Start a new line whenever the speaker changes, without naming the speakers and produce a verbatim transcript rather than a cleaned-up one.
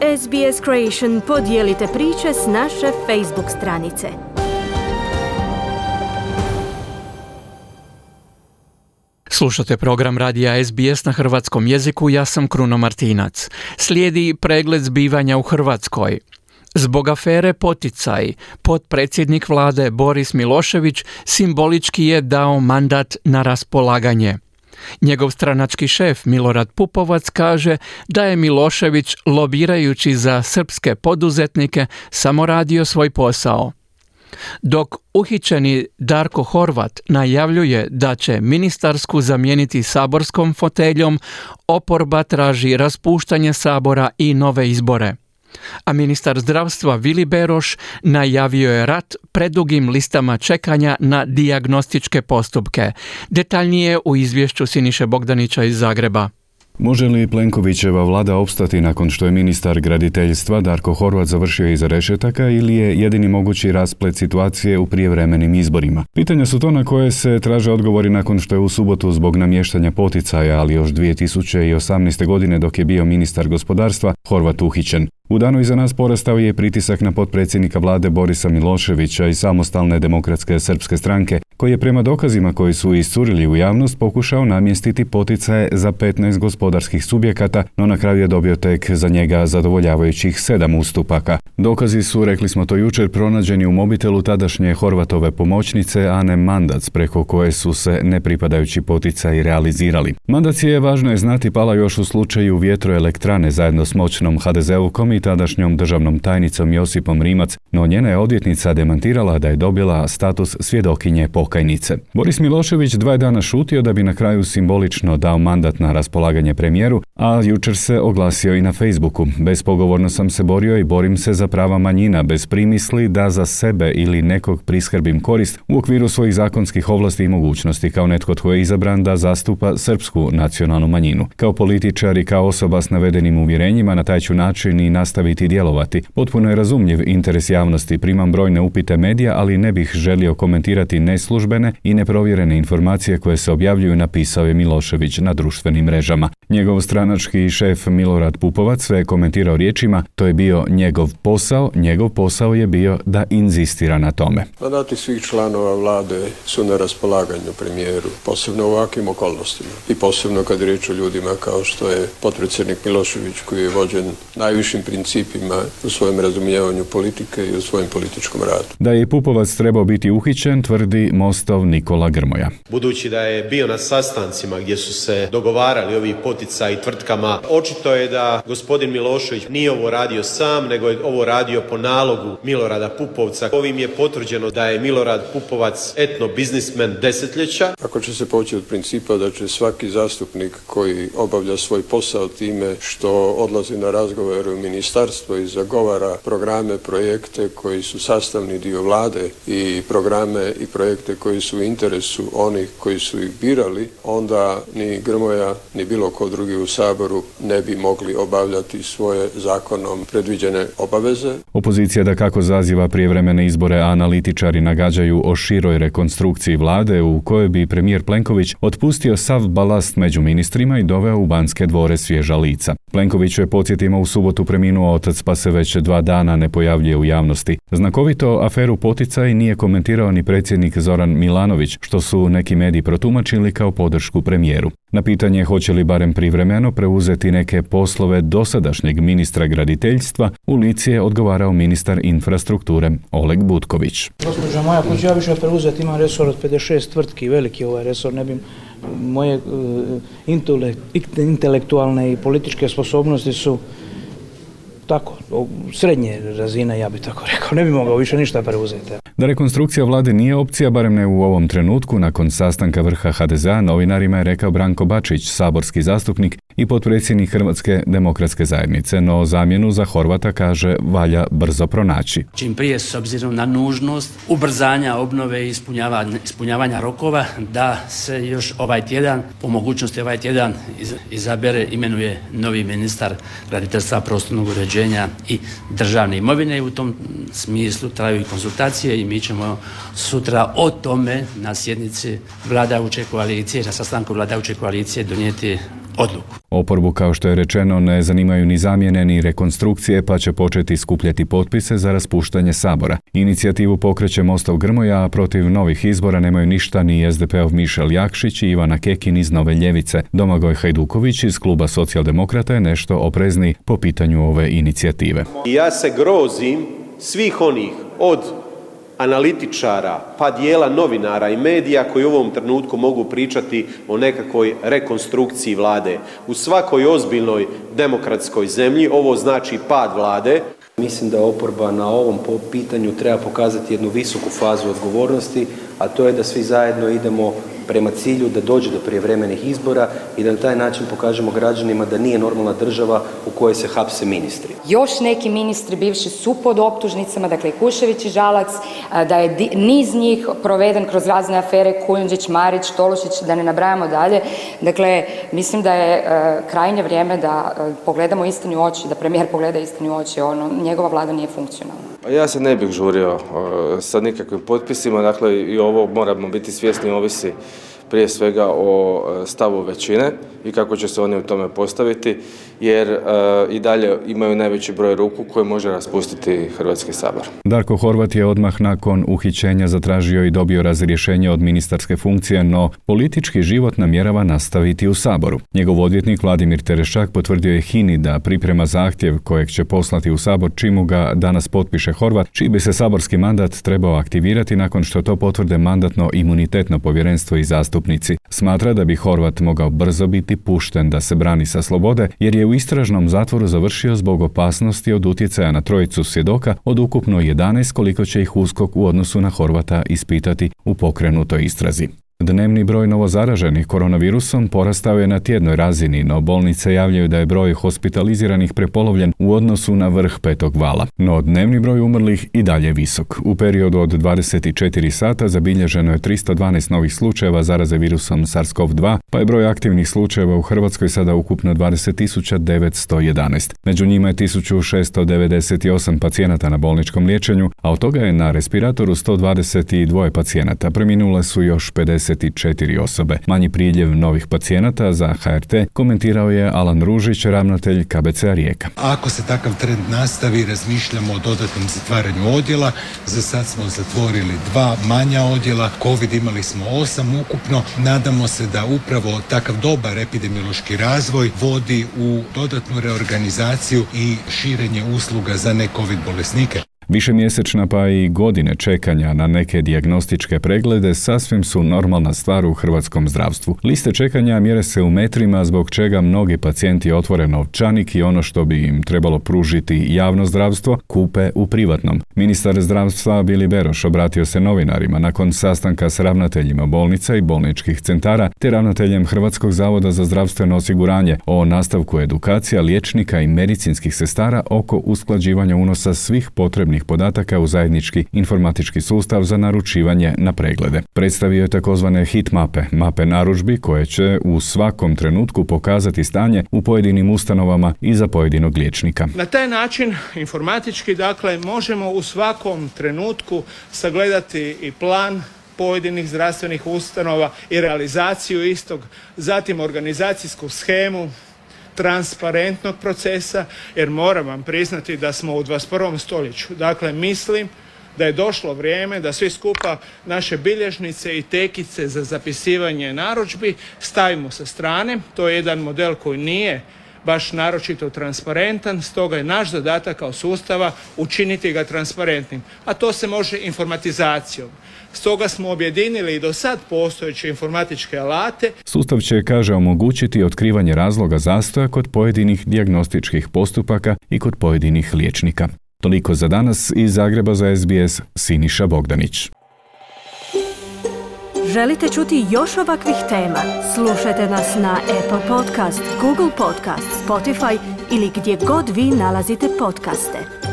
S B S Creation podijelite priče s naše Facebook stranice.
Slušate program radija S B S na hrvatskom jeziku, ja sam Kruno Martinac. Slijedi pregled zbivanja u Hrvatskoj. Zbog afere Poticaj, potpredsjednik vlade Boris Milošević simbolički je dao mandat na raspolaganje. Njegov stranački šef Milorad Pupovac kaže da je Milošević, lobirajući za srpske poduzetnike, samo radio svoj posao. Dok uhićeni Darko Horvat najavljuje da će ministarsku zamijeniti saborskom foteljom, oporba traži raspuštanje sabora i nove izbore. A ministar zdravstva Vili Beroš najavio je rat predugim listama čekanja na dijagnostičke postupke. Detaljnije u izvješću Siniše Bogdanića iz Zagreba.
Može li Plenkovićeva vlada opstati nakon što je ministar graditeljstva Darko Horvat završio iza rešetaka ili je jedini mogući rasplet situacije u prijevremenim izborima? Pitanja su to na koje se traže odgovori nakon što je u subotu zbog namještanja poticaja, ali još dvije tisuće osamnaeste. godine dok je bio ministar gospodarstva, Horvat uhićen. U danu iza nas porastao je pritisak na potpredsjednika vlade Borisa Miloševića i Samostalne demokratske srpske stranke, koji je prema dokazima koji su iscurili u javnost pokušao namjestiti poticaje za petnaest gospodarskih subjekata, no na kraju je dobio tek za njega zadovoljavajućih sedam ustupaka. Dokazi su, rekli smo to jučer, pronađeni u mobitelu tadašnje Horvatove pomoćnice Ane Mandac, preko koje su se nepripadajući poticaji realizirali. Mandac je, važno je znati, pala još u slučaju vjetroelektrane zajedno s moćnom ha de zeovkom i tadašnjom državnom tajnicom Josipom Rimac, no njena je odvjetnica demantirala da je dobila status svjedokinje pokajnice. Boris Milošević dva je dana šutio da bi na kraju simbolično dao mandat na raspolaganje premijeru, a jučer se oglasio i na Facebooku. Bespogovorno sam se borio i borim se za prava manjina, bez primisli da za sebe ili nekog priskrbim korist u okviru svojih zakonskih ovlasti i mogućnosti, kao netko tko je izabran da zastupa srpsku nacionalnu manjinu. Kao političar i kao osoba s navedenim uvjerenjima na taj ću način i nastaviti djelovati. Potpuno je razumljiv interes javnosti, primam brojne upite medija, ali ne bih želio komentirati neslužbene i neprovjerene informacije koje se objavljuju, napisao je Milošević na društvenim mrežama. Njegov stranački šef Milorad Pupovac sve je komentirao riječima: to je bio njegov posao, njegov posao je bio da inzistira na tome.
Mandati svih članova vlade su na raspolaganju premijeru, posebno u ovakvim okolnostima i posebno kad je riječ o ljudima kao što je potpredsjednik Milošević, koji je vođen najvišim principima u svojem razumijevanju politike i u svojem političkom radu.
Da je Pupovac trebao biti uhićen, tvrdi Mostov Nikola Grmoja.
Budući da je bio na sastancima gdje su se dogovarali ovi poticaji tvrtkama, očito je da gospodin Milošević nije ovo radio sam, nego je ovo radio po nalogu Milorada Pupovca. Ovim je potvrđeno da je Milorad Pupovac etno biznismen desetljeća.
Ako će se poći od principa da će svaki zastupnik koji obavlja svoj posao time što odlazi na razgovor u ministarstvo i zagovara programe, projekte koji su sastavni dio vlade i programe i projekte koji su u interesu onih koji su ih birali, onda ni Grmoja ni bilo ko drugi u Saboru ne bi mogli obavljati svoje zakonom predviđene obaveze.
Opozicija da kako zaziva prijevremene izbore, a analitičari nagađaju o široj rekonstrukciji vlade u kojoj bi premijer Plenković otpustio sav balast među ministrima i doveo u Banske dvore svježa lica. Plenković je, podsjetimo, u subotu preminuo otac, pa se već dva dana ne pojavljuje u javnosti. Znakovito aferu Poticaj nije komentirao ni predsjednik Zoran Milanović, što su neki mediji protumačili kao podršku premijeru. Na pitanje hoće li barem privremeno preuzeti neke poslove dosadašnjeg ministra graditeljstva, u lici je odgovarao ministar infrastrukture Oleg Butković.
Gospođa moja, ako ću ja više preuzeti, imam resor od pedeset šest tvrtki, veliki ovaj resor, ne bi moje uh, intelektualne i političke sposobnosti su tako, srednje razine, ja bih tako rekao, ne bi mogao više ništa preuzeti.
Da rekonstrukcija vlade nije opcija, barem ne u ovom trenutku, nakon sastanka vrha ha de zea, novinarima je rekao Branko Bačić, saborski zastupnik i potpredsjednik Hrvatske demokratske zajednice, no zamjenu za Horvata, kaže, valja brzo pronaći.
Čim prije, s obzirom na nužnost ubrzanja obnove i ispunjavanja, ispunjavanja rokova, da se još ovaj tjedan, po mogućnosti ovaj tjedan, izabere, imenuje novi ministar graditeljstva, prostornog uređenja i državne imovine, i u tom smislu traju i konzultacije i mi ćemo sutra o tome na sjednici vladajuće koalicije, na sastanku vladajuće koalicije donijeti odluku.
Oporbu, kao što je rečeno, ne zanimaju ni zamjene ni rekonstrukcije, pa će početi skupljati potpise za raspuštanje Sabora. Inicijativu pokreće Mostov Grmoja, a protiv novih izbora nemaju ništa ni es de pe ov Mišel Jakšić i Ivana Kekin iz Nove ljevice. Domagoj Hajduković iz kluba Socijaldemokrata je nešto oprezniji po pitanju ove inicijative.
Ja se grozim svih onih od analitičara, pa dijela novinara i medija koji u ovom trenutku mogu pričati o nekakvoj rekonstrukciji vlade. U svakoj ozbiljnoj demokratskoj zemlji ovo znači pad vlade.
Mislim da oporba na ovom pitanju treba pokazati jednu visoku fazu odgovornosti, a to je da svi zajedno idemo prema cilju da dođe do prijevremenih izbora i da na taj način pokažemo građanima da nije normalna država u kojoj se hapse ministri.
Još neki ministri bivši su pod optužnicama, dakle Kušević i Žalac, da je niz njih proveden kroz razne afere, Kujundžić, Marić, Tolušić, da ne nabrajamo dalje. Dakle, mislim da je krajnje vrijeme da pogledamo istini u oči, da premijer pogleda istini u oči, ono, njegova vlada nije funkcionalna.
Ja se ne bih žurio sa nikakvim potpisima, dakle i ovo moramo biti svjesni, ovisi prije svega o stavu većine i kako će se oni u tome postaviti, jer e, i dalje imaju najveći broj ruku koje može raspustiti Hrvatski sabor.
Darko Horvat je odmah nakon uhićenja zatražio i dobio razrješenje od ministarske funkcije, no politički život namjerava nastaviti u Saboru. Njegov odvjetnik Vladimir Terešak potvrdio je HINA-i da priprema zahtjev kojeg će poslati u Sabor čimu ga danas potpiše Horvat, čiji bi se saborski mandat trebao aktivirati nakon što to potvrde Mandatno-imunitetno povjerenstvo i zastupnici. Smatra da bi Horvat mogao brzo biti pušten da se brani sa slobode, jer je u istražnom zatvoru završio zbog opasnosti od utjecaja na trojicu svjedoka od ukupno jedanaest, koliko će ih USKOK u odnosu na Horvata ispitati u pokrenutoj istrazi. Dnevni broj novozaraženih koronavirusom porastao je na tjednoj razini, no bolnice javljaju da je broj hospitaliziranih prepolovljen u odnosu na vrh petog vala. No dnevni broj umrlih i dalje visok. U periodu od dvadeset četiri sata zabilježeno je tristo dvanaest novih slučajeva zaraze virusom SARS-CoV dva, pa je broj aktivnih slučajeva u Hrvatskoj sada ukupno dvadeset tisuća devetsto jedanaest. Među njima je tisuću šesto devedeset osam pacijenata na bolničkom liječenju, a od toga je na respiratoru sto dvadeset dva pacijenata. Preminule su još pedeset četiri osobe. Manji priljev novih pacijenata za ha er te komentirao je Alan Ružić, ravnatelj ka be ce a Rijeka.
Ako se takav trend nastavi, razmišljamo o dodatnom zatvaranju odjela. Za sad smo zatvorili dva manja odjela. Covid imali smo osam ukupno. Nadamo se da upravo takav dobar epidemiološki razvoj vodi u dodatnu reorganizaciju i širenje usluga za ne-Covid bolesnike.
Višemjesečna pa i godine čekanja na neke dijagnostičke preglede sasvim su normalna stvar u hrvatskom zdravstvu. Liste čekanja mjere se u metrima, zbog čega mnogi pacijenti otvore novčanik i ono što bi im trebalo pružiti javno zdravstvo kupe u privatnom. Ministar zdravstva Vili Beroš obratio se novinarima nakon sastanka s ravnateljima bolnica i bolničkih centara te ravnateljem Hrvatskog zavoda za zdravstveno osiguranje o nastavku edukacija liječnika i medicinskih sestara oko usklađivanja unosa svih potrebnih podataka u zajednički informatički sustav za naručivanje na preglede. Predstavio je takozvane hit mape, mape narudžbi koje će u svakom trenutku pokazati stanje u pojedinim ustanovama i za pojedinog liječnika.
Na taj način informatički, dakle, možemo u svakom trenutku sagledati i plan pojedinih zdravstvenih ustanova i realizaciju istog, zatim organizacijsku shemu transparentnog procesa, jer moram vam priznati da smo u dvadeset prvom stoljeću. Dakle, mislim da je došlo vrijeme da svi skupa naše bilježnice i tekice za zapisivanje narudžbi stavimo sa strane. To je jedan model koji nije baš naročito transparentan, stoga je naš zadatak kao sustava učiniti ga transparentnim, a to se može informatizacijom. Stoga smo objedinili i do sad postojeće informatičke alate.
Sustav će, kaže, omogućiti otkrivanje razloga zastoja kod pojedinih dijagnostičkih postupaka i kod pojedinih liječnika. Toliko za danas. Iz Zagreba za es be es, Siniša Bogdanić.
Želite čuti još ovakvih tema? Slušajte nas na Apple Podcast, Google Podcast, Spotify ili gdje god vi nalazite podcaste.